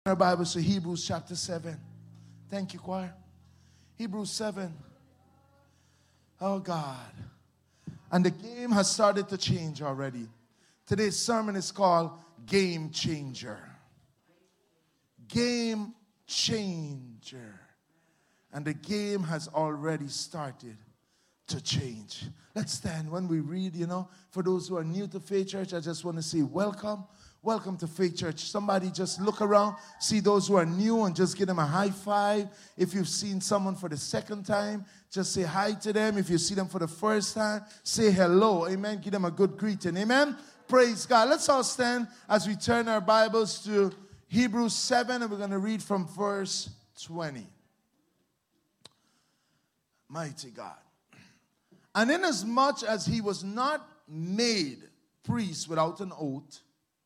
Our Bibles to Hebrews chapter 7. Thank you, choir. Hebrews 7. Oh, God. And the game has started to change already. Today's sermon is called Game Changer. Game Changer. And the game has already started to change. Let's stand when we read, For those who are new to Faith Church, I just want to say welcome. Welcome to Faith Church. Somebody just look around, see those who are new and just give them a high five. If you've seen someone for the second time, just say hi to them. If you see them for the first time, say hello. Amen. Give them a good greeting. Amen. Praise God. Let's all stand as we turn our Bibles to Hebrews 7, and we're going to read from verse 20. Mighty God. And inasmuch as he was not made priest without an oath,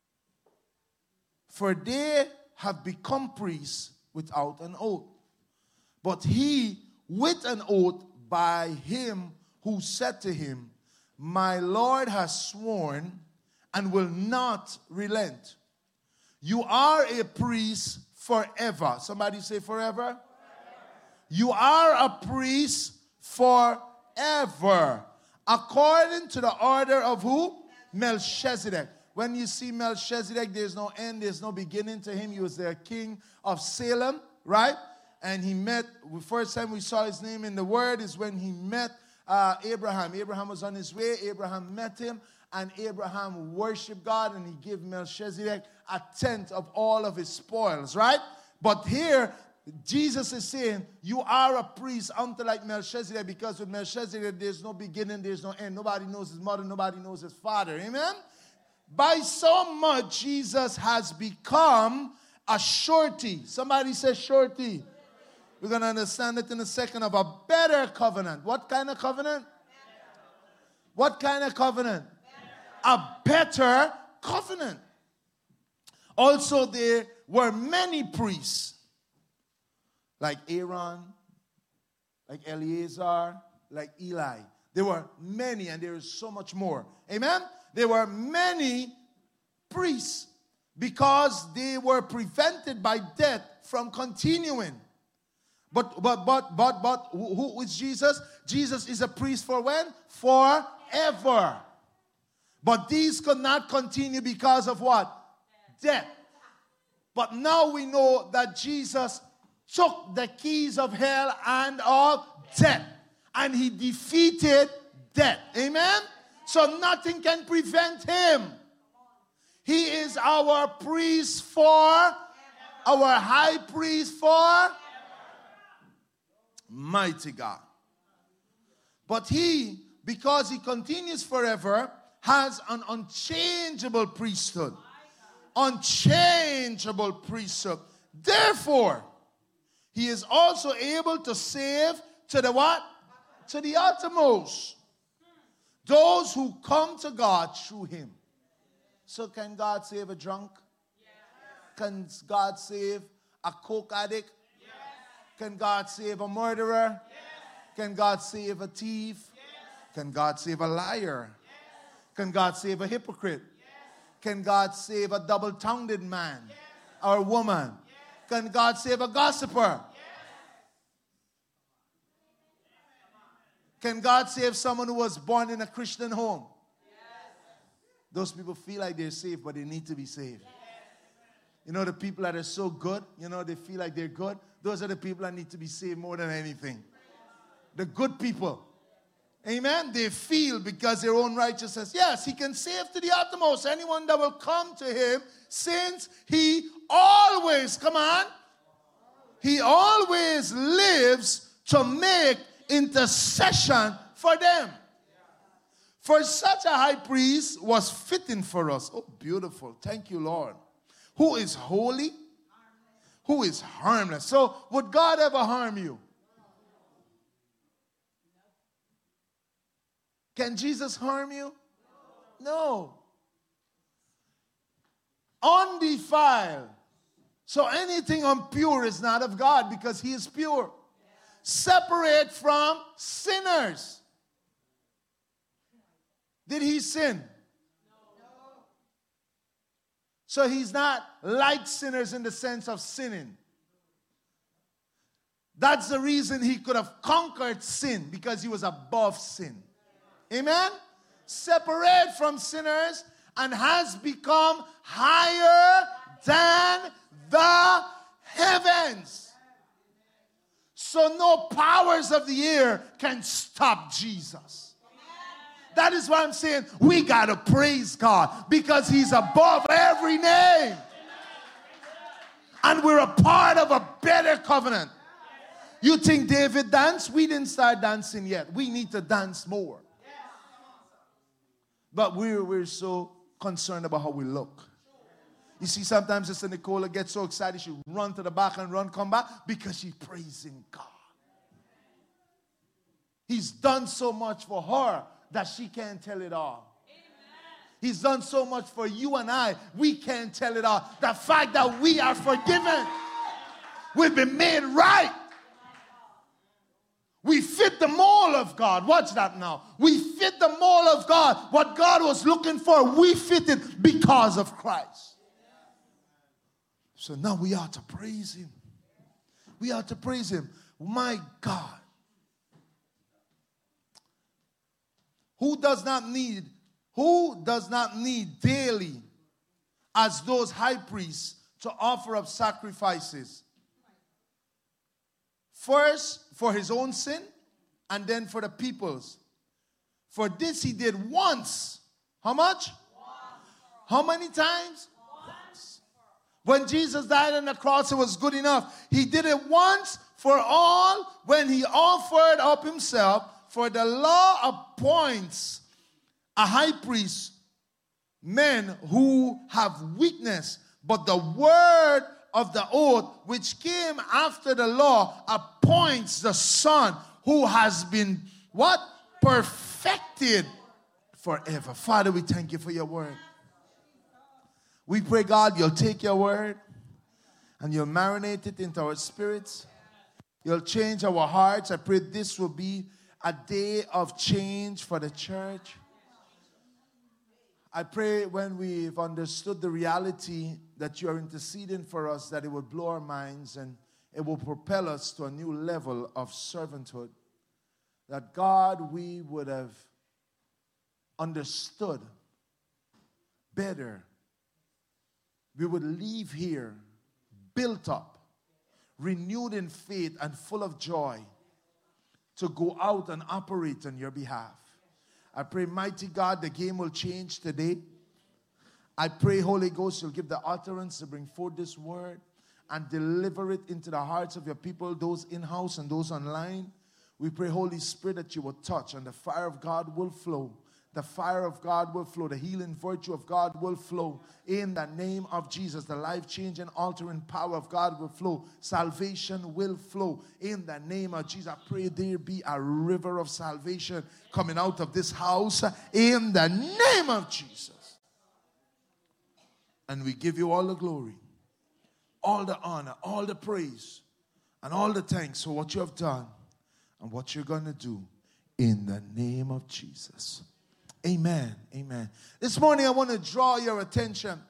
for they have become priests without an oath. But he with an oath by him who said to him, My Lord has sworn and will not relent. You are a priest forever. Somebody say forever. You are a priest forever. According to the order of who? Melchizedek. When you see Melchizedek, there's no end, there's no beginning to him. He was the king of Salem, right? And he met, the first time we saw his name in the Word is when he met Abraham. Abraham was on his way, Abraham met him, and Abraham worshiped God, and he gave Melchizedek a tenth of all of his spoils, right? But here, Jesus is saying, you are a priest unto like Melchizedek, because with Melchizedek, there's no beginning, there's no end. Nobody knows his mother, nobody knows his father, amen? By so much, Jesus has become a surety. Somebody say surety. We're going to understand it in a second, of a better covenant. What kind of covenant? What kind of covenant? A better covenant. Also, there were many priests, like Aaron, like Eleazar, like Eli. There were many, and there is so much more. Amen? There were many priests because they were prevented by death from continuing. But who is Jesus? Jesus is a priest for when? Forever. But these could not continue because of what? Death. But now we know that Jesus took the keys of hell and of death, and he defeated death. Amen? So nothing can prevent him. He is our priest our high priest for mighty God. But he, because he continues forever, has an unchangeable priesthood. Unchangeable priesthood. Therefore, he is also able to save to the what? To the uttermost. Those who come to God through him. So can God save a drunk? Yes. Can God save a coke addict? Yes. Can God save a murderer? Yes. Can God save a thief? Yes. Can God save a liar? Yes. Can God save a hypocrite? Yes. Can God save a double-tongued man, yes, or woman? Yes. Can God save a gossiper? Can God save someone who was born in a Christian home? Yes. Those people feel like they're saved, but they need to be saved. Yes. The people that are so good, they feel like they're good. Those are the people that need to be saved more than anything. The good people. Amen? They feel because their own righteousness. Yes, he can save to the uttermost anyone that will come to him, since he always, he always lives to make intercession for them. For such a high priest was fitting for us. Oh, beautiful. Thank you, Lord. Who is holy? Who is harmless? So, would God ever harm you? Can Jesus harm you? No. Undefiled. So anything impure is not of God, because he is pure. Separate from sinners. Did he sin? No. So he's not like sinners in the sense of sinning. That's the reason he could have conquered sin, because he was above sin. Amen? Separate from sinners and has become higher than the heavens. So no powers of the air can stop Jesus. That is why I'm saying we got to praise God, because he's above every name. And we're a part of a better covenant. You think David danced? We didn't start dancing yet. We need to dance more. But we're so concerned about how we look. You see, sometimes Sister Nicola gets so excited she run to the back and come back because she's praising God. He's done so much for her that she can't tell it all. He's done so much for you and I, we can't tell it all. The fact that we are forgiven, we've been made right. We fit the mold of God. Watch that now. We fit the mold of God. What God was looking for, we fit it because of Christ. So now we ought to praise him. We ought to praise him. My God. Who does not need daily, as those high priests, to offer up sacrifices? First for his own sin, and then for the people's. For this he did once. How much? How many times? Once. When Jesus died on the cross, it was good enough. He did it once for all when he offered up himself. For the law appoints a high priest, men who have weakness, but the word of the oath which came after the law appoints the Son who has been what? Perfected forever. Father, we thank you for your word. We pray, God, you'll take your word and you'll marinate it into our spirits. You'll change our hearts. I pray this will be a day of change for the church. I pray when we've understood the reality that you are interceding for us, that it will blow our minds and it will propel us to a new level of servanthood. That God, we would have understood better. We would leave here built up, renewed in faith and full of joy to go out and operate on your behalf. I pray, mighty God, the game will change today. I pray, Holy Ghost, you'll give the utterance to bring forth this word and deliver it into the hearts of your people, those in-house and those online. We pray, Holy Spirit, that you will touch and the fire of God will flow. The fire of God will flow. The healing virtue of God will flow. In the name of Jesus, the life-changing, altering power of God will flow. Salvation will flow. In the name of Jesus, I pray there be a river of salvation coming out of this house. In the name of Jesus. And we give you all the glory, all the honor, all the praise, and all the thanks for what you have done and what you're going to do. In the name of Jesus. Amen. Amen. This morning I want to draw your attention.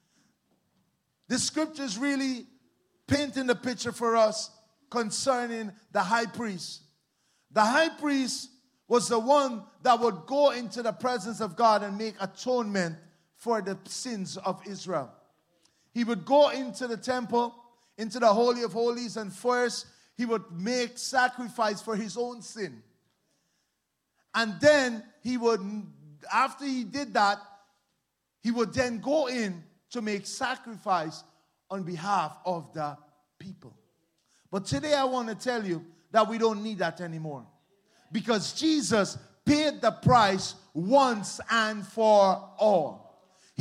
The scriptures really painting the picture for us concerning the high priest. The high priest was the one that would go into the presence of God and make atonement for the sins of Israel. He would go into the temple, into the Holy of Holies, and first he would make sacrifice for his own sin. And then he would, after he did that, he would then go in to make sacrifice on behalf of the people. But today I want to tell you that we don't need that anymore. Because Jesus paid the price once and for all.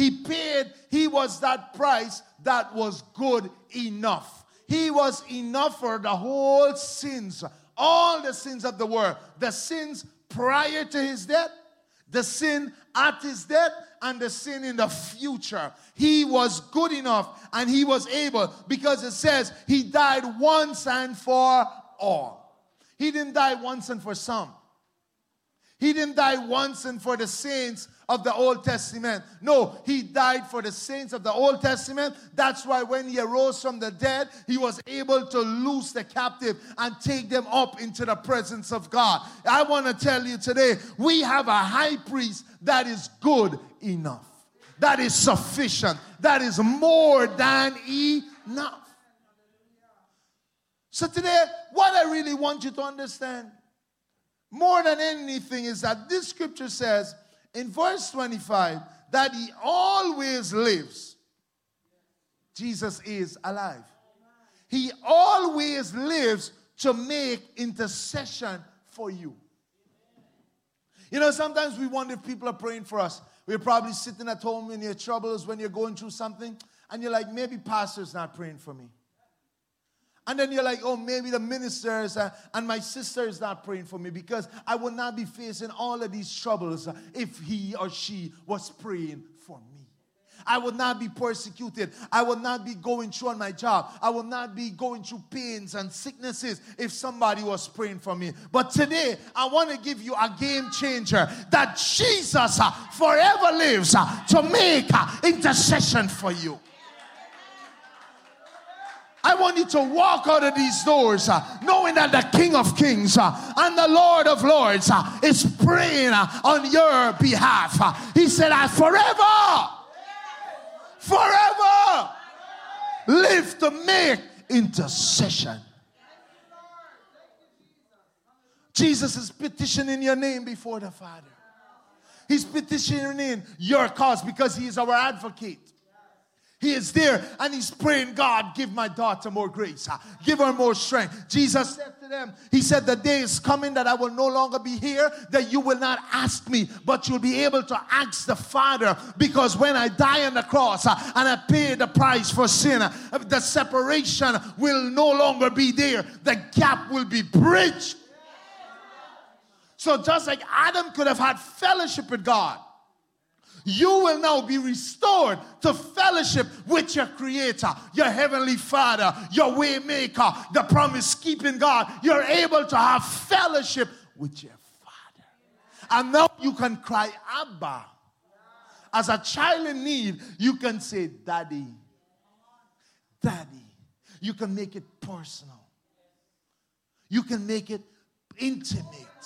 He was that price that was good enough. He was enough for the whole sins, all the sins of the world. The sins prior to his death, the sin at his death, and the sin in the future. He was good enough and he was able, because it says he died once and for all. He didn't die once and for some. He didn't die once and for the saints of the Old Testament. No, he died for the saints of the Old Testament. That's why when he arose from the dead, he was able to loose the captive and take them up into the presence of God. I want to tell you today, we have a high priest that is good enough. That is sufficient. That is more than enough. So today, what I really want you to understand, more than anything, is that this scripture says in verse 25 that he always lives. Jesus is alive. He always lives to make intercession for you. You know, sometimes we wonder if people are praying for us. We're probably sitting at home in your troubles when you're going through something, and you're like, maybe pastor's not praying for me. And then you're like, oh, maybe the ministers and my sister is not praying for me, because I would not be facing all of these troubles if he or she was praying for me. I would not be persecuted. I would not be going through on my job. I would not be going through pains and sicknesses if somebody was praying for me. But today, I want to give you a game changer, that Jesus forever lives to make intercession for you. I want you to walk out of these doors knowing that the King of Kings and the Lord of Lords is praying on your behalf. He said, I forever live to make intercession. Jesus is petitioning your name before the Father. He's petitioning your cause because he is our advocate. He is there and he's praying, God, give my daughter more grace. Give her more strength. Jesus said to them, he said, the day is coming that I will no longer be here, that you will not ask me, but you'll be able to ask the Father, because when I die on the cross and I pay the price for sin, the separation will no longer be there. The gap will be bridged. So just like Adam could have had fellowship with God, you will now be restored to fellowship with your Creator, your Heavenly Father, your way maker, the promise-keeping God. You're able to have fellowship with your Father. And now you can cry, Abba. As a child in need, you can say, Daddy. Daddy. You can make it personal. You can make it intimate.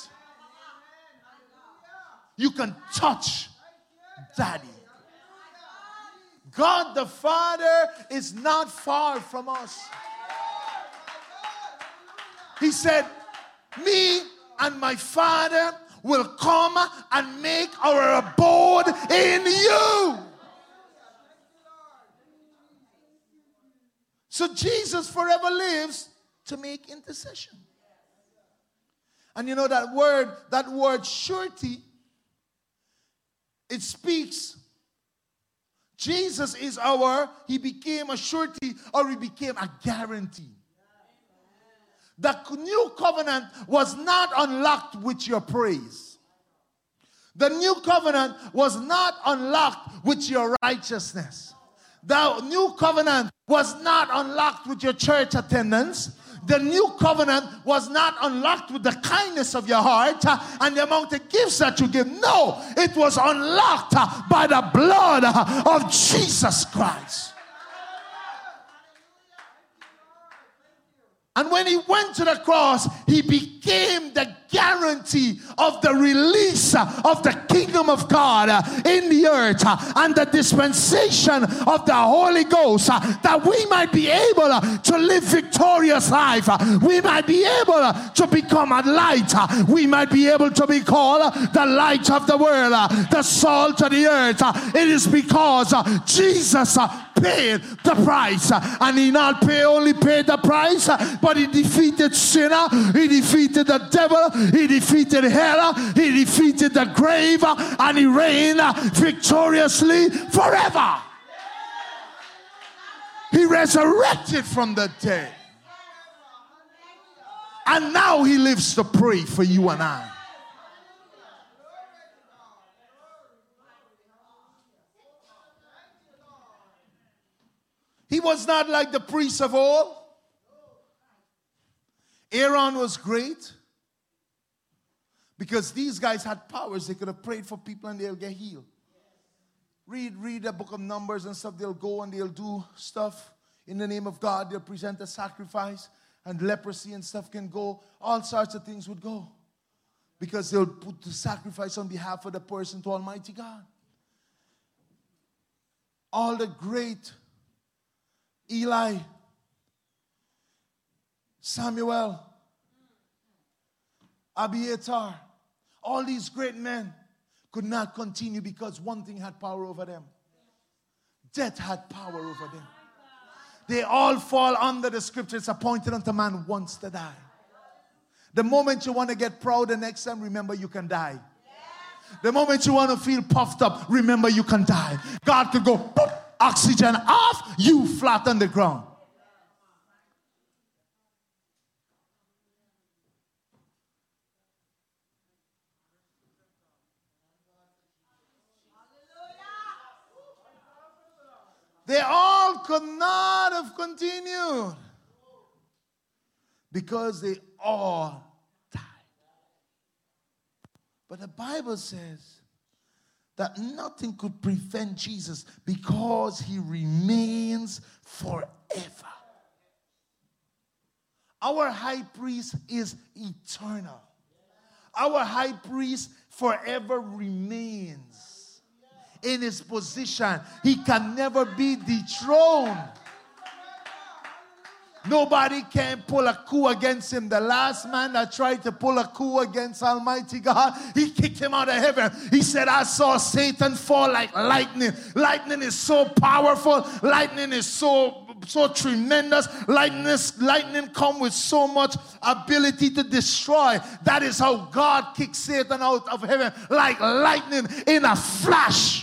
You can touch Daddy. God the Father is not far from us. He said, me and my Father will come and make our abode in you. So Jesus forever lives to make intercession. And you know that word surety, it speaks. Jesus is he became a surety, or he became a guarantee. The new covenant was not unlocked with your praise. The new covenant was not unlocked with your righteousness. The new covenant was not unlocked with your church attendance. The new covenant was not unlocked with the kindness of your heart and the amount of gifts that you give. No, it was unlocked by the blood of Jesus Christ. And when he went to the cross, he became the guarantee of the release of the kingdom of God in the earth and the dispensation of the Holy Ghost, that we might be able to live victorious life. We might be able to become a light. We might be able to be called the light of the world, the salt of the earth. It is because Jesus paid the price, and he not only paid the price, but he defeated sinner, he defeated the devil, he defeated hell, he defeated the grave, and he reigned victoriously forever. He resurrected from the dead, and now he lives to pray for you and I. He was not like the priests of old. Aaron was great because these guys had powers. They could have prayed for people and they'll get healed. read the book of Numbers and stuff. They'll go and they'll do stuff in the name of God. They'll present a sacrifice, and leprosy and stuff can go. All sorts of things would go, because they'll put the sacrifice on behalf of the person to Almighty God. All the great Eli, Samuel, Abiathar, all these great men could not continue because one thing had power over them. Death had power over them. They all fall under the scripture. It's appointed unto man once to die. The moment you want to get proud the next time, remember you can die. The moment you want to feel puffed up, remember you can die. God could go, boop, oxygen off, you flat on the ground. They all could not have continued because they all died. But the Bible says that nothing could prevent Jesus because he remains forever. Our high priest is eternal. Our high priest forever remains in his position. He can never be dethroned. Nobody can pull a coup against him. The last man that tried to pull a coup against Almighty God, he kicked him out of heaven. He said, I saw Satan fall like lightning. Lightning is so powerful. Lightning is so tremendous. Lightning come with so much ability to destroy. That is how God kicked Satan out of heaven, like lightning in a flash.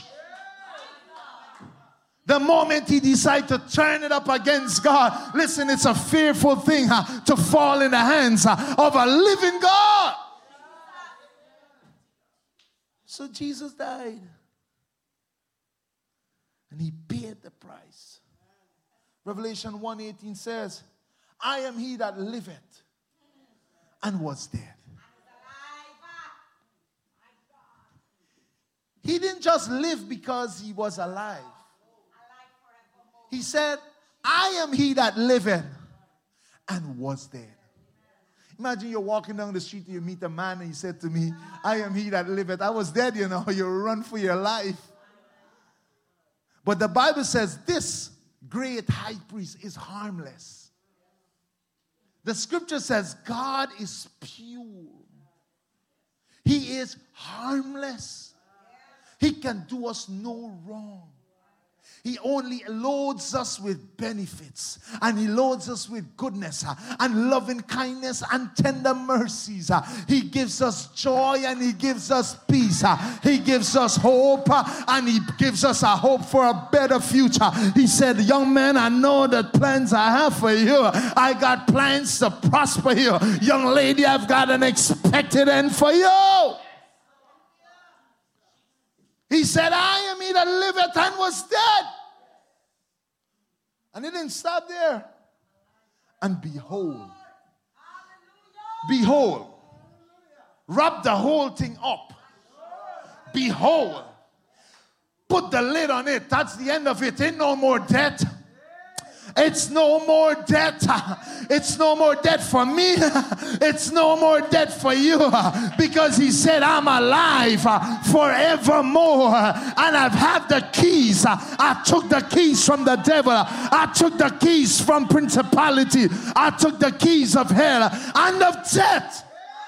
The moment he decides to turn it up against God, listen, it's a fearful thing to fall in the hands of a living God. So Jesus died. And he paid the price. Revelation 1:18 says, I am he that liveth and was dead. He didn't just live because he was alive. He said, I am he that liveth and was dead. Imagine you're walking down the street and you meet a man and he said to me, I am he that liveth. I was dead, you know. You run for your life. But the Bible says this great high priest is harmless. The scripture says God is pure. He is harmless. He can do us no wrong. He only loads us with benefits, and he loads us with goodness and loving kindness and tender mercies. He gives us joy and he gives us peace. He gives us hope and he gives us a hope for a better future. He said, young man, I know the plans I have for you. I got plans to prosper you. Young lady, I've got an expected end for you. He said, I am he that liveth and was dead. And he didn't stop there. And behold, wrap the whole thing up. Behold, put the lid on it. That's the end of it. Ain't no more debt. It's no more debt. It's no more debt for me. It's no more debt for you. Because he said, I'm alive forevermore. And I've had the keys. I took the keys from the devil. I took the keys from principality. I took the keys of hell and of death.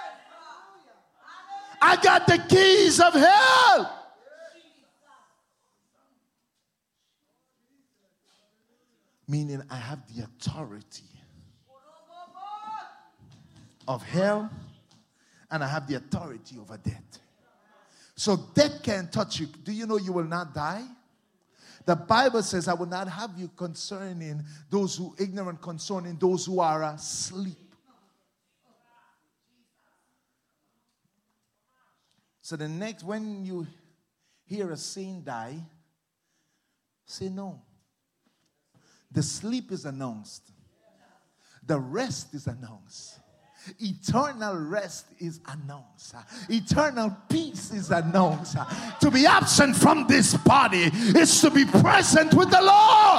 I got the keys of hell. Meaning I have the authority of hell and I have the authority over death. So death can't touch you. Do you know you will not die? The Bible says, I will not have you concerning those who ignorant concerning those who are asleep. So the next, when you hear a saint die, say no. The sleep is announced. The rest is announced. Eternal rest is announced. Eternal peace is announced. To be absent from this body is to be present with the Lord.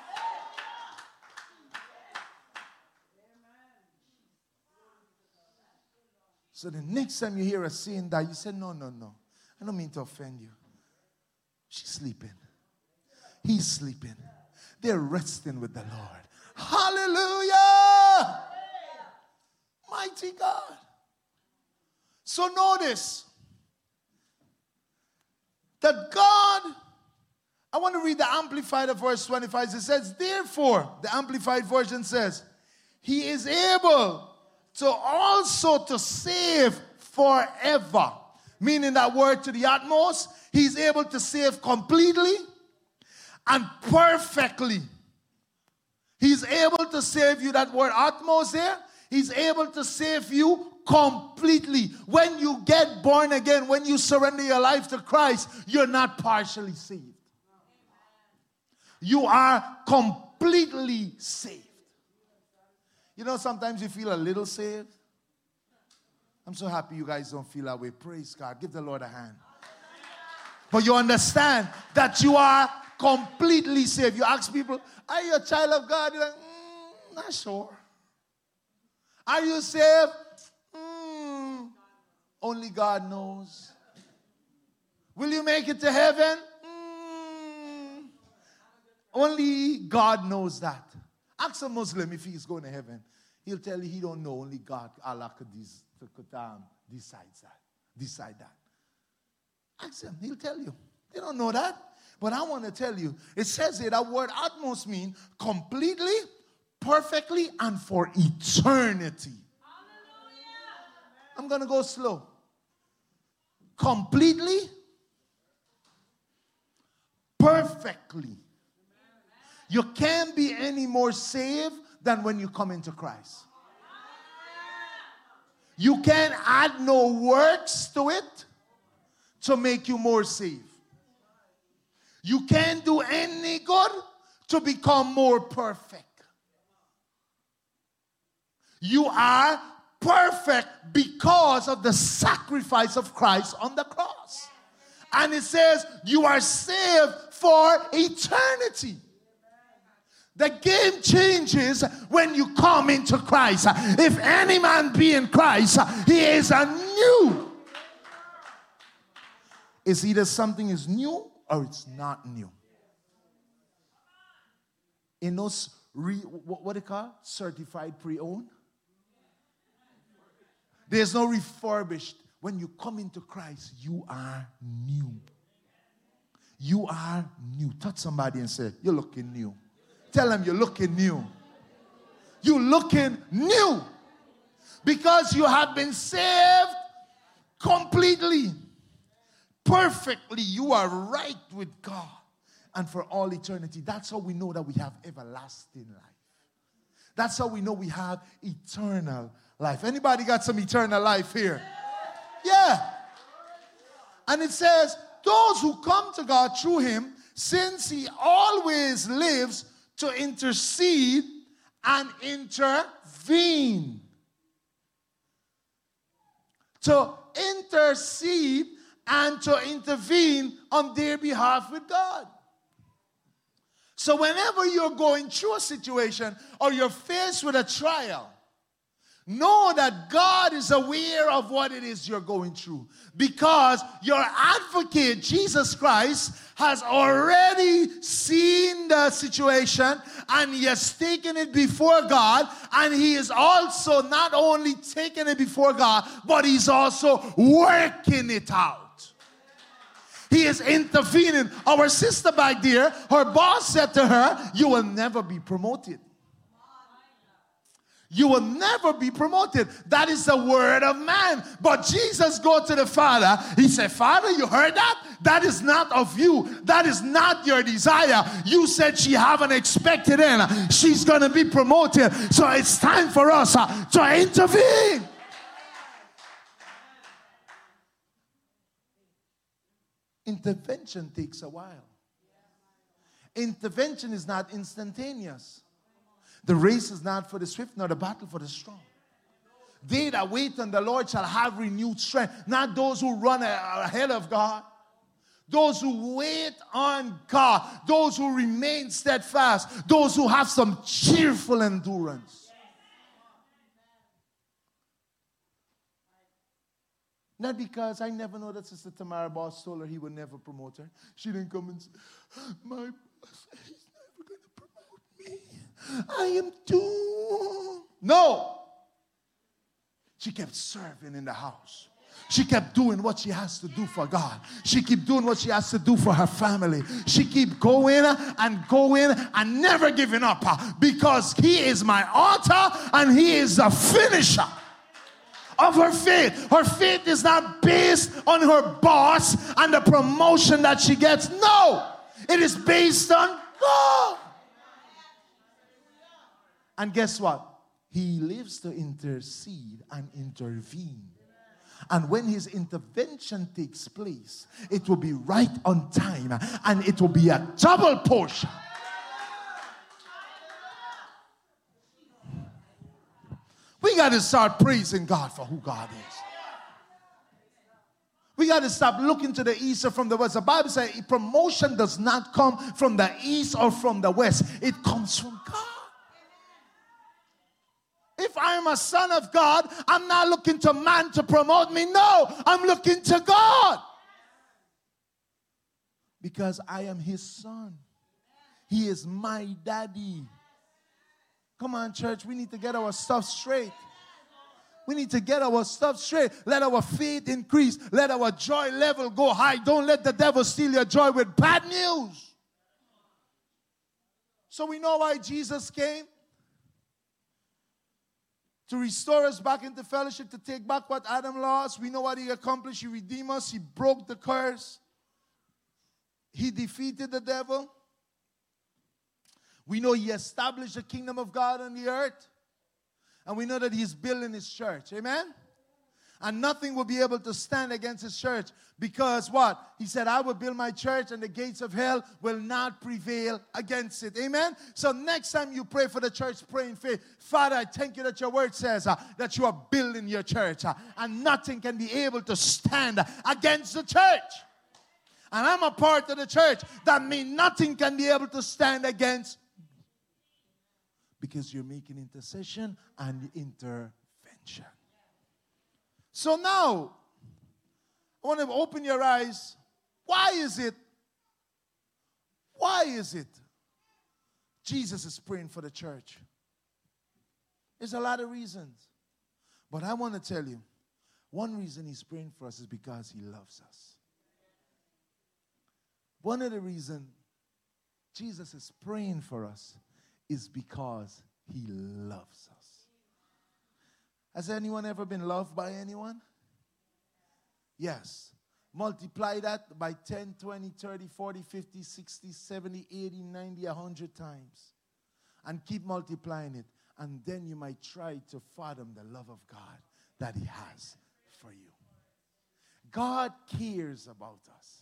So the next time you hear us saying that, you say, no. I don't mean to offend you. She's sleeping. He's sleeping. They're resting with the Lord. Hallelujah! Mighty God. So notice that God, I want to read the Amplified of verse 25. It says, therefore, the Amplified version says, he is able to also to save forever. Meaning that word to the utmost. He's able to save completely and perfectly. He's able to save you, that word utmost there. He's able to save you completely. When you get born again, when you surrender your life to Christ, you're not partially saved. You are completely saved. You know, sometimes you feel a little saved. I'm so happy you guys don't feel that way. Praise God. Give the Lord a hand. But you understand that you are completely saved. You ask people, are you a child of God? You're like, not sure. Are you saved? Only God knows. Will you make it to heaven? Only God knows that. Ask a Muslim if he's going to heaven. He'll tell you he don't know. Only God, Allah could decide that. Ask him. He'll tell you. They don't know that. But I want to tell you, it says here that word utmost means completely, perfectly, and for eternity. I'm going to go slow. Completely, perfectly. You can't be any more saved than when you come into Christ. You can't add no works to it to make you more saved. You can't do any good to become more perfect. You are perfect because of the sacrifice of Christ on the cross. And it says you are saved for eternity. The game changes when you come into Christ. If any man be in Christ, he is a new. It's either something is new or it's not new. In those, what they call? Certified pre-owned. There's no refurbished. When you come into Christ, you are new. You are new. Touch somebody and say, you're looking new. Tell them you're looking new. You're looking new. Because you have been saved completely. Perfectly. You are right with God. And for all eternity. That's how we know that we have everlasting life. That's how we know we have eternal life. Anybody got some eternal life here? Yeah. And it says, those who come to God through him, since he always lives to intercede and intervene. To intercede and to intervene on their behalf with God. So whenever you're going through a situation or you're faced with a trial, know that God is aware of what it is you're going through. Because your advocate, Jesus Christ, has already seen the situation and he has taken it before God. And he is also not only taking it before God, but he's also working it out. He is intervening. Our sister back there, her boss said to her, you will never be promoted. You will never be promoted. That is the word of man. But Jesus go to the Father. He said, Father, you heard that? That is not of you. That is not your desire. You said she have an expected end. She's going to be promoted. So it's time for us to intervene. Intervention takes a while. Intervention is not instantaneous. The race is not for the swift, nor the battle for the strong. they that wait on the Lord shall have renewed strength. Not those who run ahead of God. Those who wait on God. Those who remain steadfast. Those who have some cheerful endurance. Not because I never know that Sister Tamara boss told her he would never promote her. She didn't come and say, my boss, he's never going to promote me. I am doomed. No. She kept serving in the house. She kept doing what she has to do for God. She kept doing what she has to do for her family. She kept going and never giving up because he is my author and he is the finisher of her faith. Her faith is not based on her boss and the promotion that she gets. No, it is based on God. And guess what? He lives to intercede and intervene. And when his intervention takes place, it will be right on time and it will be a double portion. We got to start praising God for who God is. We got to stop looking to the east or from the west. The Bible says promotion does not come from the east or from the west. It comes from God. If I am a son of God, I'm not looking to man to promote me. No, I'm looking to God. Because I am his son. He is my daddy. Come on, church, we need to get our stuff straight. We need to get our stuff straight. Let our faith increase. Let our joy level go high. Don't let the devil steal your joy with bad news. So we know why Jesus came. To restore us back into fellowship, to take back what Adam lost. We know what he accomplished. He redeemed us. He broke the curse. He defeated the devil. We know he established the kingdom of God on the earth. And we know that he's building his church. Amen? And nothing will be able to stand against his church. Because what? He said, I will build my church and the gates of hell will not prevail against it. Amen? So next time you pray for the church, pray in faith. Father, I thank you that your word says that you are building your church. And nothing can be able to stand against the church. And I'm a part of the church. That means nothing can be able to stand against. Because you're making intercession and intervention. So now, I want to open your eyes. Why is it Jesus is praying for the church? There's a lot of reasons. But I want to tell you, one reason he's praying for us is because he loves us. One of the reasons Jesus is praying for us is because he loves us. Has anyone ever been loved by anyone? Yes. Multiply that by 10, 20, 30, 40, 50, 60, 70, 80, 90, 100 times. And keep multiplying it. And then you might try to fathom the love of God that he has for you. God cares about us.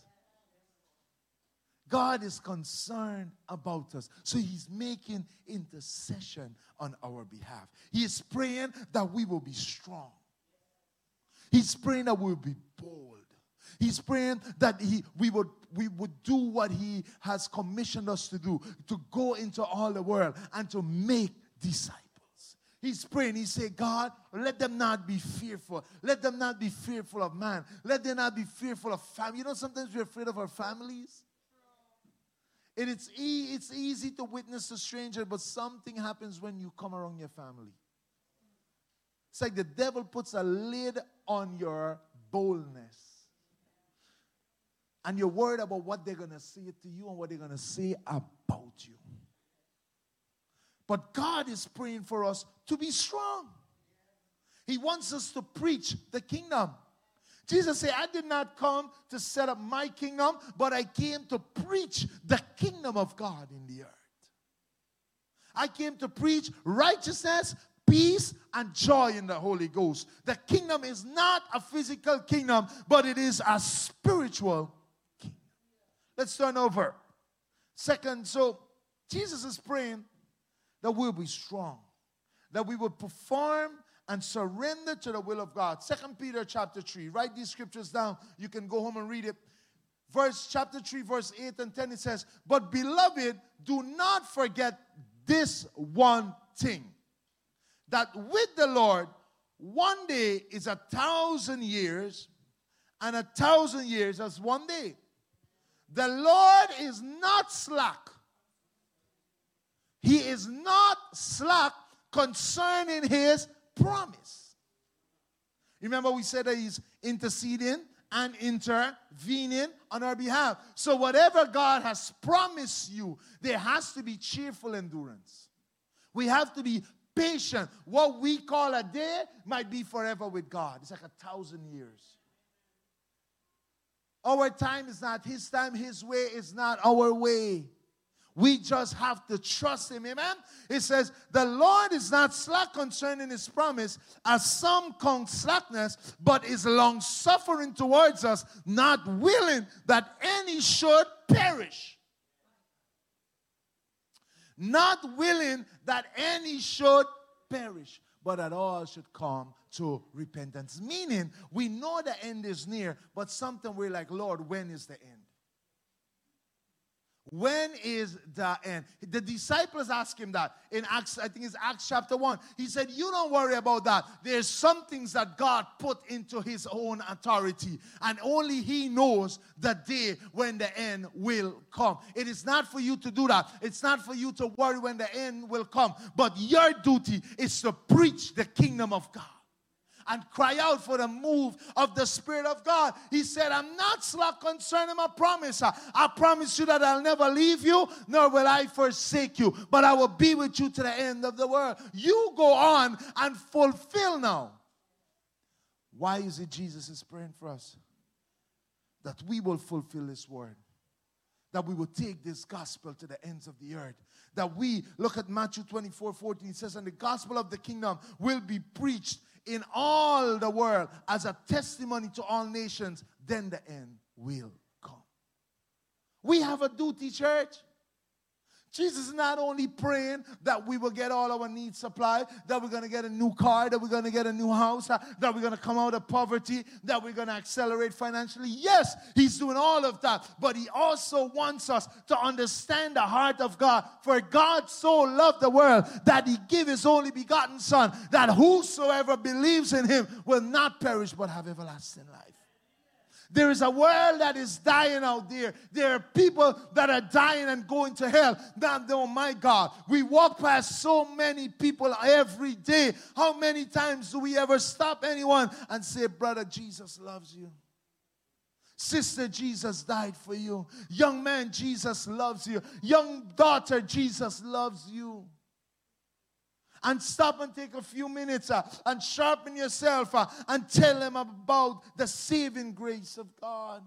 God is concerned about us. So he's making intercession on our behalf. He is praying that we will be strong. He's praying that we will be bold. He's praying that we would do what he has commissioned us to do, to go into all the world and to make disciples. He's praying. He said, God, let them not be fearful. Let them not be fearful of man. Let them not be fearful of family. You know, sometimes we're afraid of our families. It's easy to witness a stranger, but something happens when you come around your family. It's like the devil puts a lid on your boldness. And you're worried about what they're going to say to you and what they're going to say about you. But God is praying for us to be strong. He wants us to preach the kingdom. Jesus said, I did not come to set up my kingdom, but I came to preach the kingdom of God in the earth. I came to preach righteousness, peace, and joy in the Holy Ghost. The kingdom is not a physical kingdom, but it is a spiritual kingdom. Let's turn over. Second, so Jesus is praying that we'll be strong, that we will perform and surrender to the will of God. 2 Peter chapter 3. Write these scriptures down. You can go home and read it. Chapter 3, verse 8 and 10, it says, but beloved, do not forget this one thing, that with the Lord, one day is 1,000 years, and 1,000 years as one day. The Lord is not slack. He is not slack concerning his promise. Remember we said that he's interceding and intervening on our behalf. So whatever God has promised you, there has to be cheerful endurance. We have to be patient. What we call a day might be forever with God. It's like 1,000 years. Our time is not his time. His way is not our way. We just have to trust him. Amen? It says, the Lord is not slack concerning his promise, as some count slackness, but is long-suffering towards us, not willing that any should perish. Not willing that any should perish, but that all should come to repentance. Meaning, we know the end is near, but sometimes we're like, Lord, when is the end? When is the end? The disciples asked him that in Acts, I think it's Acts chapter 1. He said, you don't worry about that. There's some things that God put into his own authority, and only he knows the day when the end will come. It is not for you to do that. It's not for you to worry when the end will come. But your duty is to preach the kingdom of God and cry out for the move of the Spirit of God. He said, I'm not slack concerning my promise. I promise you that I'll never leave you, nor will I forsake you, but I will be with you to the end of the world. You go on and fulfill now. Why is it Jesus is praying for us? That we will fulfill his word. That we will take this gospel to the ends of the earth. That we, look at Matthew 24:14, it says, and the gospel of the kingdom will be preached in all the world as a testimony to all nations, then the end will come. We have a duty, church. Jesus is not only praying that we will get all our needs supplied, that we're going to get a new car, that we're going to get a new house, that we're going to come out of poverty, that we're going to accelerate financially. Yes, he's doing all of that, but he also wants us to understand the heart of God. For God so loved the world that he gave his only begotten Son, that whosoever believes in him will not perish but have everlasting life. There is a world that is dying out there. There are people that are dying and going to hell. Now, oh my God, we walk past so many people every day. How many times do we ever stop anyone and say, brother, Jesus loves you? Sister, Jesus died for you. Young man, Jesus loves you. Young daughter, Jesus loves you. And stop and take a few minutes and sharpen yourself and tell them about the saving grace of God.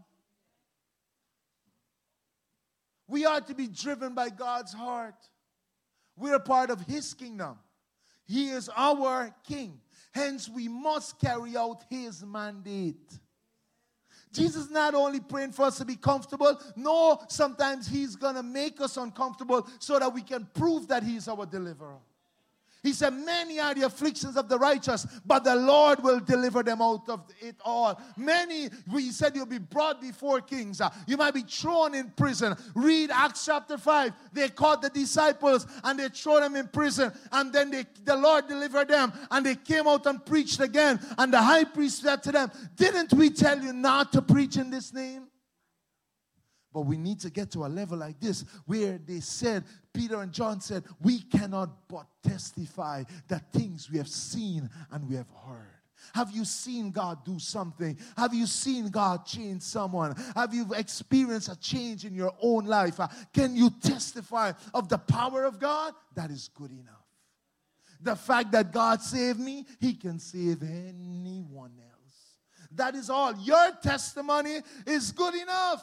We are to be driven by God's heart. We are part of his kingdom. He is our king. Hence, we must carry out his mandate. Jesus is not only praying for us to be comfortable. No, sometimes he's going to make us uncomfortable so that we can prove that he is our deliverer. He said, many are the afflictions of the righteous, but the Lord will deliver them out of it all. Many, he said, you'll be brought before kings. You might be thrown in prison. Read Acts chapter 5. They caught the disciples and they threw them in prison. And then the Lord delivered them. And they came out and preached again. And the high priest said to them, didn't we tell you not to preach in this name? But we need to get to a level like this where they said, Peter and John said, we cannot but testify the things we have seen and we have heard. Have you seen God do something? Have you seen God change someone? Have you experienced a change in your own life? Can you testify of the power of God? That is good enough. The fact that God saved me, he can save anyone else. That is all. Your testimony is good enough.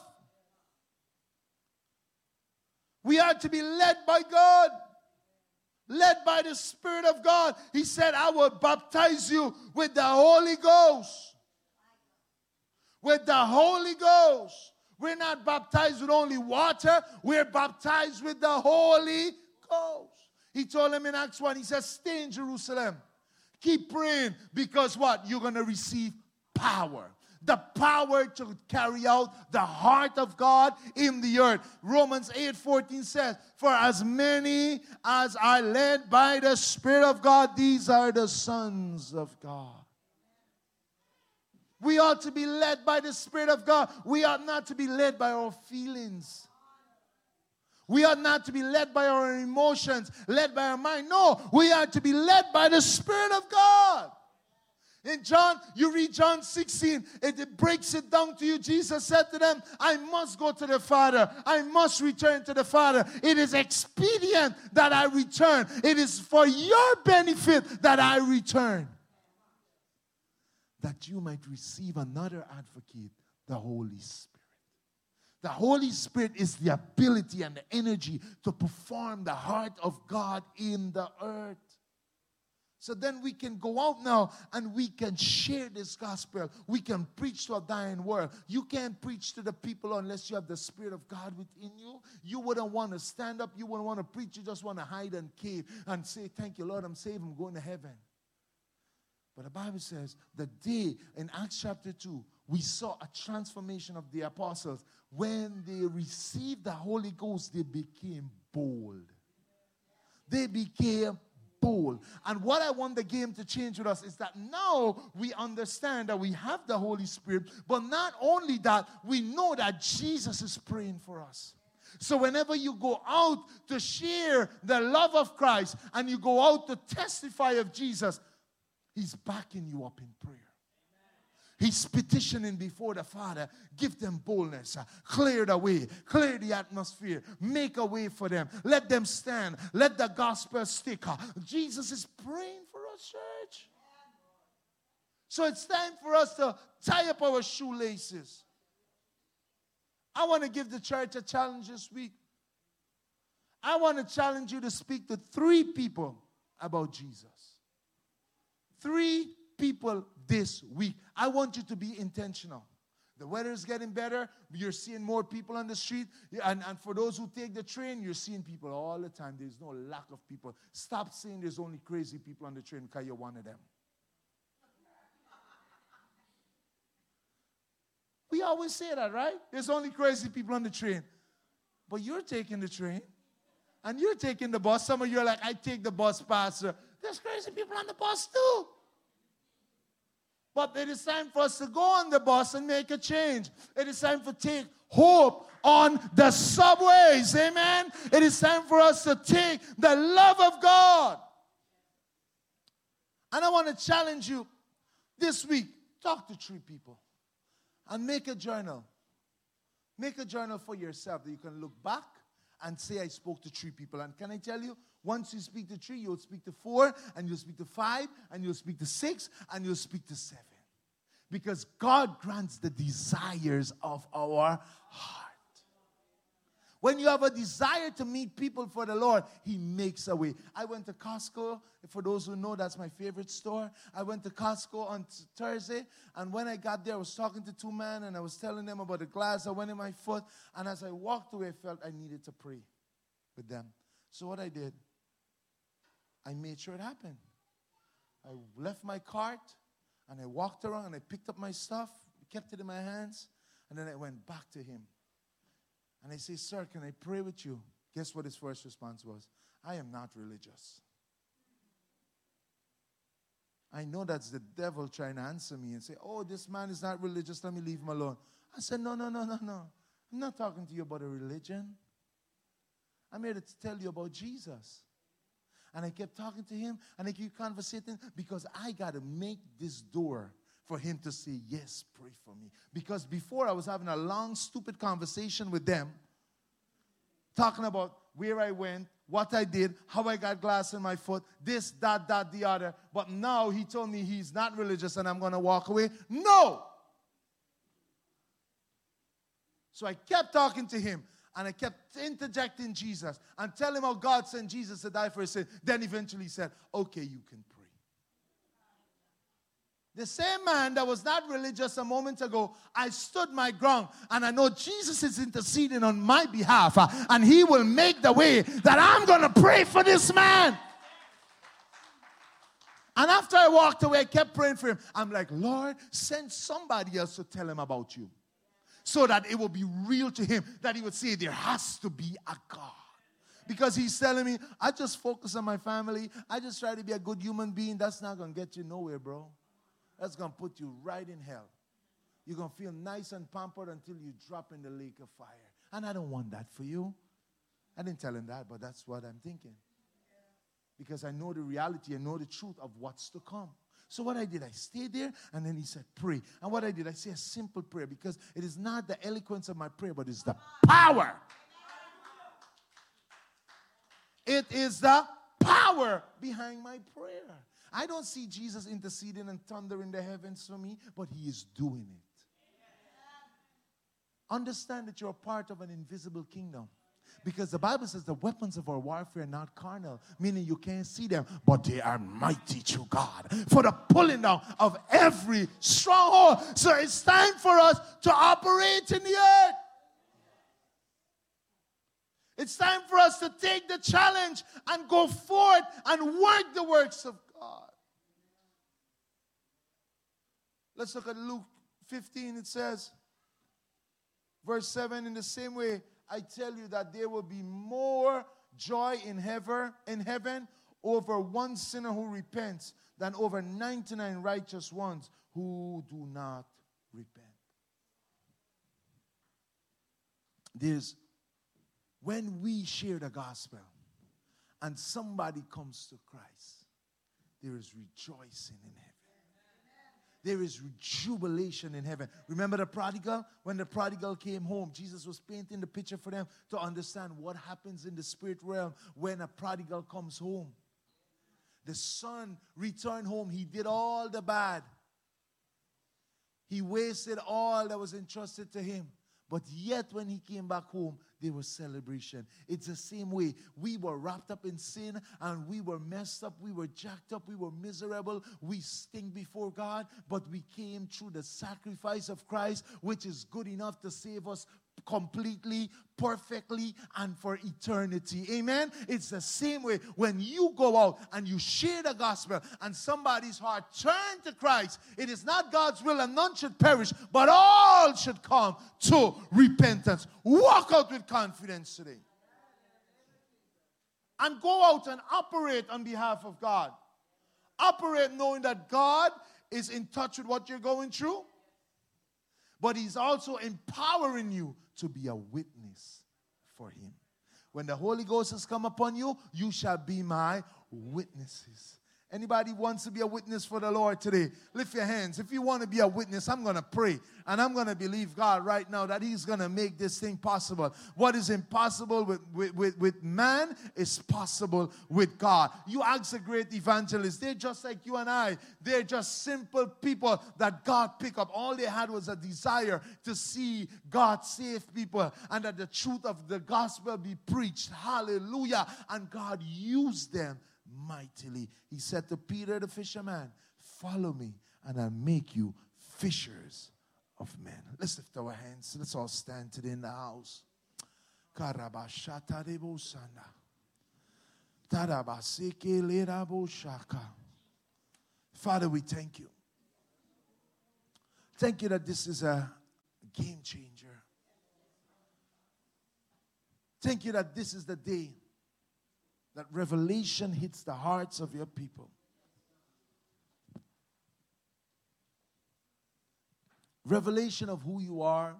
We are to be led by God, led by the Spirit of God. He said, I will baptize you with the Holy Ghost. With the Holy Ghost. We're not baptized with only water. We're baptized with the Holy Ghost. He told him in Acts 1, he says, stay in Jerusalem. Keep praying, because what? You're going to receive power. The power to carry out the heart of God in the earth. Romans 8:14 says, for as many as are led by the Spirit of God, these are the sons of God. We ought to be led by the Spirit of God. We ought not to be led by our feelings. We ought not to be led by our emotions, led by our mind. No, we are to be led by the Spirit of God. In John, you read John 16, it breaks it down to you. Jesus said to them, I must go to the Father. I must return to the Father. It is expedient that I return. It is for your benefit that I return, that you might receive another advocate, the Holy Spirit. The Holy Spirit is the ability and the energy to perform the heart of God in the earth. So then we can go out now and we can share this gospel. We can preach to a dying world. You can't preach to the people unless you have the Spirit of God within you. You wouldn't want to stand up. You wouldn't want to preach. You just want to hide and cave and say, thank you, Lord, I'm saved. I'm going to heaven. But the Bible says the day in Acts chapter 2, we saw a transformation of the apostles. When they received the Holy Ghost, they became bold. They became bold. And what I want the game to change with us is that now we understand that we have the Holy Spirit, but not only that, we know that Jesus is praying for us. So whenever you go out to share the love of Christ and you go out to testify of Jesus, He's backing you up in prayer. He's petitioning before the Father. Give them boldness. Clear the way. Clear the atmosphere. Make a way for them. Let them stand. Let the gospel stick. Jesus is praying for us, church. So it's time for us to tie up our shoelaces. I want to give the church a challenge this week. I want to challenge you to speak to 3 people about Jesus. 3 people this week. I want you to be intentional. The weather is getting better. You're seeing more people on the street. And for those who take the train, you're seeing people all the time. There's no lack of people. Stop saying there's only crazy people on the train because you're one of them. We always say that, right? There's only crazy people on the train. But you're taking the train. And you're taking the bus. Some of you are like, I take the bus, Pastor. There's crazy people on the bus too. But it is time for us to go on the bus and make a change. It is time to take hope on the subways. Amen? It is time for us to take the love of God. And I want to challenge you this week. Talk to 3 people. And make a journal. Make a journal for yourself that you can look back and say, I spoke to 3 people. And can I tell you, once you speak to 3, you'll speak to 4, and you'll speak to 5, and you'll speak to 6, and you'll speak to 7. Because God grants the desires of our heart. When you have a desire to meet people for the Lord, He makes a way. I went to Costco. For those who know, that's my favorite store. I went to Costco on Thursday, and when I got there, I was talking to 2 men, and I was telling them about the glass that went in my foot. And as I walked away, I felt I needed to pray with them. So what I did, I made sure it happened. I left my cart, and I walked around, and I picked up my stuff, kept it in my hands, and then I went back to him. And I say, sir, can I pray with you? Guess what his first response was? I am not religious. I know that's the devil trying to answer me and say, oh, this man is not religious, let me leave him alone. I said, no. I'm not talking to you about a religion. I'm here to tell you about Jesus. And I kept talking to him, and I keep conversating because I got to make this door for him to say, yes, pray for me. Because before I was having a long, stupid conversation with them, talking about where I went, what I did, how I got glass in my foot, this, that, the other. But now he told me he's not religious and I'm going to walk away. No! So I kept talking to him. And I kept interjecting Jesus and telling him how God sent Jesus to die for his sin. Then eventually he said, okay, you can pray. The same man that was not religious a moment ago, I stood my ground. And I know Jesus is interceding on my behalf. And he will make the way that I'm going to pray for this man. And after I walked away, I kept praying for him. I'm like, Lord, send somebody else to tell him about you. So that it will be real to him. That he would say, there has to be a God. Because he's telling me, I just focus on my family. I just try to be a good human being. That's not going to get you nowhere, bro. That's going to put you right in hell. You're going to feel nice and pampered until you drop in the lake of fire. And I don't want that for you. I didn't tell him that, but that's what I'm thinking. Because I know the reality, I know the truth of what's to come. So what I did, I stayed there, and then he said, pray. And what I did, I say a simple prayer, because it is not the eloquence of my prayer, but it's the power. It is the power behind my prayer. I don't see Jesus interceding and thunder in the heavens for me, but he is doing it. Understand that you're a part of an invisible kingdom. Because the Bible says the weapons of our warfare are not carnal, meaning you can't see them, but they are mighty to God for the pulling down of every stronghold. So it's time for us to operate in the earth. It's time for us to take the challenge and go forth and work the works of God. Let's look at Luke 15. It says, verse 7, in the same way, I tell you that there will be more joy in heaven over one sinner who repents than over 99 righteous ones who do not repent. When we share the gospel and somebody comes to Christ, there is rejoicing in heaven. There is jubilation in heaven. Remember the prodigal? When the prodigal came home, Jesus was painting the picture for them to understand what happens in the spirit realm when a prodigal comes home. The son returned home. He did all the bad. He wasted all that was entrusted to him. But yet when he came back home, there was celebration. It's the same way. We were wrapped up in sin and we were messed up. We were jacked up. We were miserable. We stink before God. But we came through the sacrifice of Christ, which is good enough to save us completely, perfectly, and for eternity. Amen? It's the same way when you go out and you share the gospel and somebody's heart turn to Christ. It is not God's will and none should perish, but all should come to repentance. Walk out with confidence today. And go out and operate on behalf of God. Operate knowing that God is in touch with what you're going through, but he's also empowering you to be a witness for him. When the Holy Ghost has come upon you, you shall be my witnesses. Anybody wants to be a witness for the Lord today? Lift your hands. If you want to be a witness, I'm going to pray. And I'm going to believe God right now that he's going to make this thing possible. What is impossible with man is possible with God. You ask a great evangelist. They're just like you and I. They're just simple people that God picked up. All they had was a desire to see God save people and that the truth of the gospel be preached. Hallelujah. And God used them mightily. He said to Peter the fisherman, follow me and I'll make you fishers of men. Let's lift our hands. Let's all stand today in the house. Father, we thank you. Thank you that this is a game changer. Thank you that this is the day that revelation hits the hearts of your people. Revelation of who you are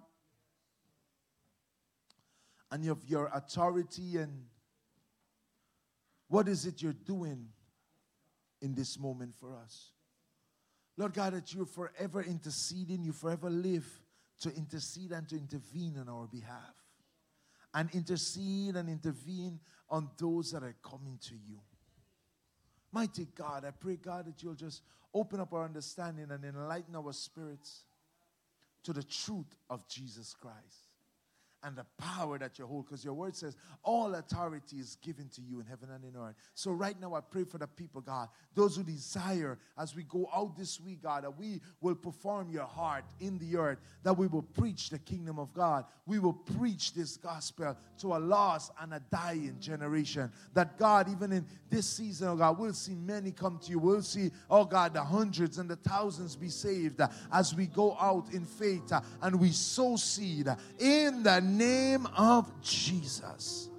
and of your authority and what is it you're doing in this moment for us. Lord God, that you're forever interceding, you forever live to intercede and to intervene on our behalf. And intercede and intervene on those that are coming to you. Mighty God, I pray, God, that you'll just open up our understanding and enlighten our spirits to the truth of Jesus Christ. and the power that you hold. Because your word says all authority is given to you in heaven and in earth. So right now I pray for the people, God, those who desire as we go out this week, God, that we will perform your heart in the earth, that we will preach the kingdom of God. We will preach this gospel to a lost and a dying generation. That God, even in this season, oh God, we'll see many come to you. We'll see, oh God, the hundreds and the thousands be saved as we go out in faith and we sow seed in the name of Jesus.